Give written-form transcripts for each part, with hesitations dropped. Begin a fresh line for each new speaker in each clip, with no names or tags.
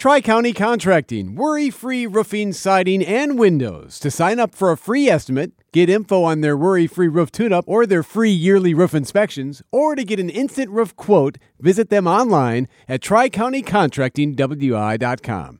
Tri-County Contracting, worry-free roofing, siding, and windows. To sign up for a free estimate, get info on their worry-free roof tune-up or their free yearly roof inspections, or to get an instant roof quote, visit them online at tricountycontractingwi.com.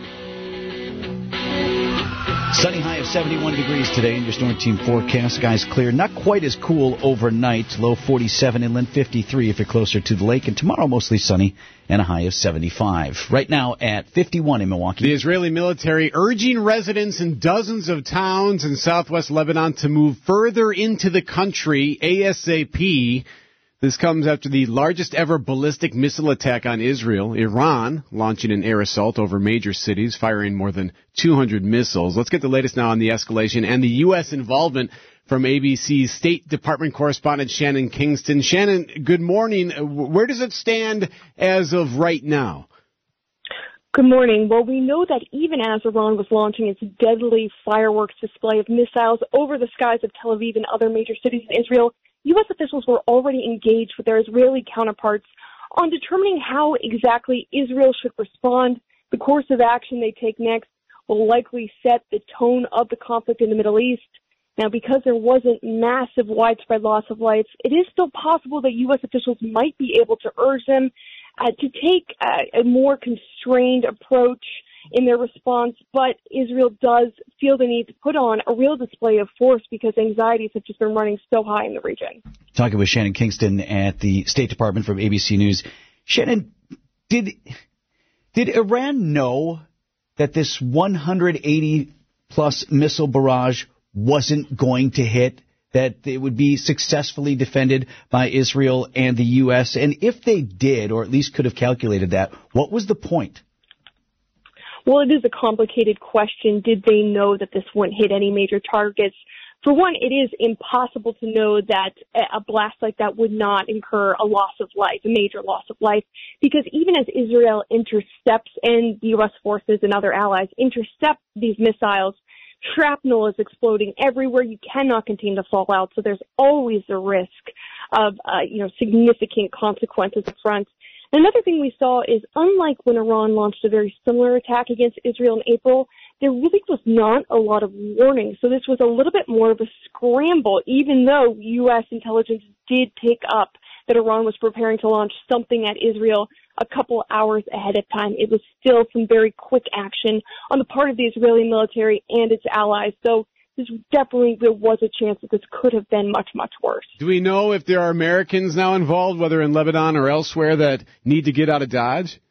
Sunny high of 71 degrees today in your Storm Team forecast. Skies clear. Not quite as cool overnight. Low 47, inland 53 if you're closer to the lake. And tomorrow mostly sunny and a high of 75. Right now at 51 in Milwaukee.
The Israeli military urging residents in dozens of towns in southwest Lebanon to move further into the country ASAP. This comes after the largest ever ballistic missile attack on Israel. Iran launching an air assault over major cities, firing more than 200 missiles. Let's get the latest now on the escalation and the U.S. involvement from ABC's State Department correspondent Shannon Kingston. Shannon, good morning. Where does it stand as of right now?
Good morning. Well, we know that even as Iran was launching its deadly fireworks display of missiles over the skies of Tel Aviv and other major cities in Israel, U.S. officials were already engaged with their Israeli counterparts on determining how exactly Israel should respond. The course of action they take next will likely set the tone of the conflict in the Middle East. Now, because there wasn't massive widespread loss of life, it is still possible that U.S. officials might be able to urge them to take a more constrained approach in their response, but Israel does feel the need to put on a real display of force because anxieties have just been running so high in the region.
Talking with Shannon Kingston at the State Department from ABC News. Shannon, did Iran know that this 180-plus missile barrage wasn't going to hit, that it would be successfully defended by Israel and the U.S.? And if they did, or at least could have calculated that, what was the point?
Well, it is a complicated question. Did they know that this wouldn't hit any major targets? For one, it is impossible to know that a blast like that would not incur a loss of life, a major loss of life, because even as Israel intercepts and the U.S. forces and other allies intercept these missiles, shrapnel is exploding everywhere. You cannot contain the fallout, so there's always a risk of, significant consequences up front. Another thing we saw is, unlike when Iran launched a very similar attack against Israel in April, there really was not a lot of warning. So this was a little bit more of a scramble, even though U.S. intelligence did pick up that Iran was preparing to launch something at Israel a couple hours ahead of time. It was still some very quick action on the part of the Israeli military and its allies. So there was a chance that this could have been much, much worse.
Do we know if there are Americans now involved, whether in Lebanon or elsewhere, that need to get out of Dodge?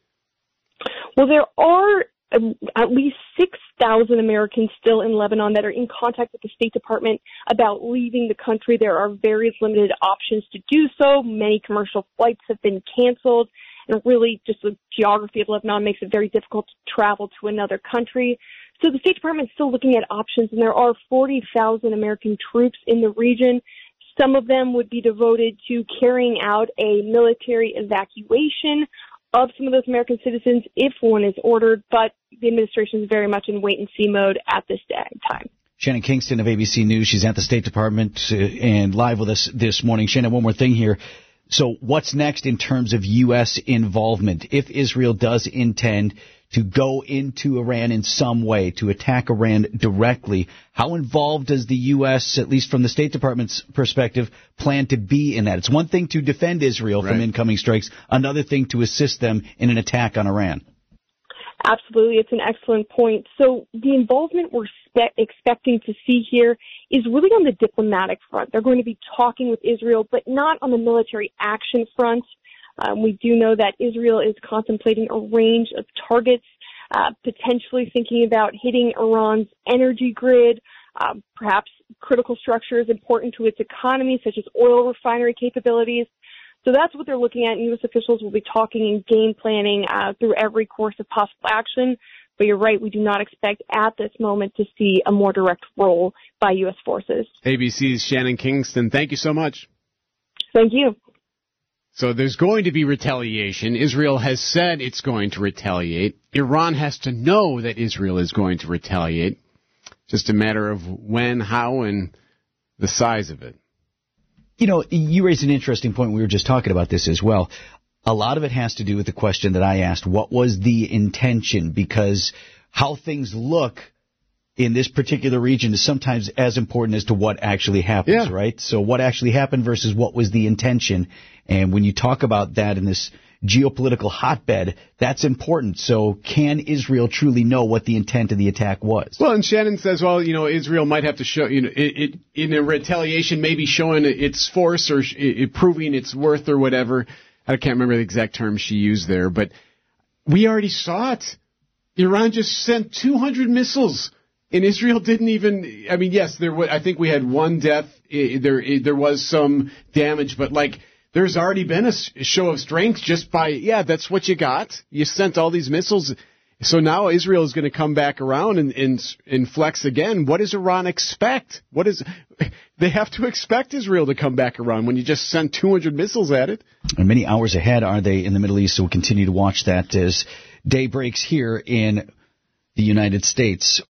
Well, there are at least 6,000 Americans still in Lebanon that are in contact with the State Department about leaving the country. There are various limited options to do so. Many commercial flights have been canceled. And really, just the geography of Lebanon makes it very difficult to travel to another country. So the State Department is still looking at options, and there are 40,000 American troops in the region. Some of them would be devoted to carrying out a military evacuation of some of those American citizens if one is ordered, but the administration is very much in wait-and-see mode at this time.
Shannon Kingston of ABC News. She's at the State Department and live with us this morning. Shannon, one more thing here. So what's next in terms of U.S. involvement? If Israel does intend to go into Iran in some way, to attack Iran directly, how involved does the U.S., at least from the State Department's perspective, plan to be in that? It's one thing to defend Israel from incoming strikes, another thing to assist them in an attack on Iran.
Absolutely. It's an excellent point. So the involvement we're expecting to see here is really on the diplomatic front. They're going to be talking with Israel, but not on the military action front. We do know that Israel is contemplating a range of targets, potentially thinking about hitting Iran's energy grid, perhaps critical structures important to its economy, such as oil refinery capabilities. So that's what they're looking at, and U.S. officials will be talking and game planning through every course of possible action. But you're right, we do not expect at this moment to see a more direct role by U.S. forces.
ABC's Shannon Kingston, thank you so much.
Thank you.
So there's going to be retaliation. Israel has said it's going to retaliate. Iran has to know that Israel is going to retaliate. Just a matter of when, how, and the size of it.
You know, you raised an interesting point. We were just talking about this as well. A lot of it has to do with the question that I asked, what was the intention? Because how things look in this particular region is sometimes as important as to what actually happens, right? So what actually happened versus what was the intention. And when you talk about that in this geopolitical hotbed, that's important. So can Israel truly know what the intent of the attack was?
Well, and Shannon says, well, Israel might have to show, it in a retaliation, maybe showing its force or proving its worth or whatever. I can't remember the exact term she used there, but we already saw it. Iran just sent 200 missiles. And Israel didn't even, yes, I think we had one death. There was some damage, but there's already been a show of strength just by, that's what you got. You sent all these missiles. So now Israel is going to come back around and flex again. What does Iran expect? They have to expect Israel to come back around when you just sent 200 missiles at it.
And many hours ahead are they in the Middle East, so we'll continue to watch that as day breaks here in the United States.